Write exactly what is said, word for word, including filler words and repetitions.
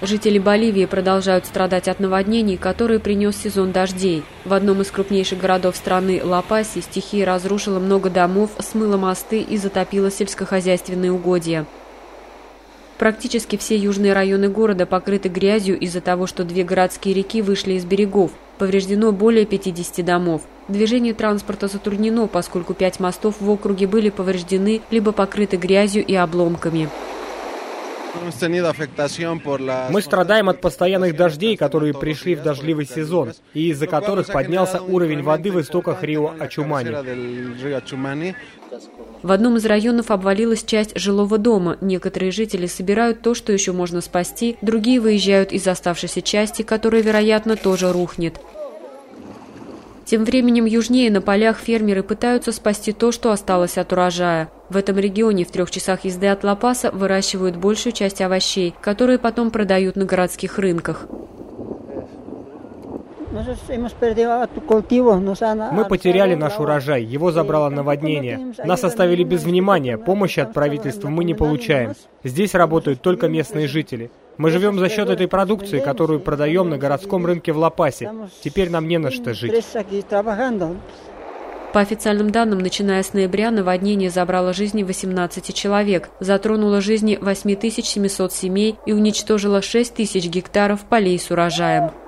Жители Боливии продолжают страдать от наводнений, которые принес сезон дождей. В одном из крупнейших городов страны, Ла-Пасе, стихия разрушила много домов, смыла мосты и затопила сельскохозяйственные угодья. Практически все южные районы города покрыты грязью из-за того, что две городские реки вышли из берегов. Повреждено более пятидесяти домов. Движение транспорта затруднено, поскольку пять мостов в округе были повреждены либо покрыты грязью и обломками. Мы страдаем от постоянных дождей, которые пришли в дождливый сезон, и из-за которых поднялся уровень воды в истоках Рио Ачумани. В одном из районов обвалилась часть жилого дома. Некоторые жители собирают то, что еще можно спасти, другие выезжают из оставшейся части, которая, вероятно, тоже рухнет. Тем временем южнее на полях фермеры пытаются спасти то, что осталось от урожая. В этом регионе в трех часах езды от Ла-Паса выращивают большую часть овощей, которые потом продают на городских рынках. Мы потеряли наш урожай, его забрало наводнение. Нас оставили без внимания, помощи от правительства мы не получаем. Здесь работают только местные жители. Мы живем за счет этой продукции, которую продаем на городском рынке в Ла-Пасе. Теперь нам не на что жить. По официальным данным, начиная с ноября, наводнение забрало жизни восемнадцати человек, затронуло жизни восьми тысяч семисот семей и уничтожило шесть тысяч гектаров полей с урожаем.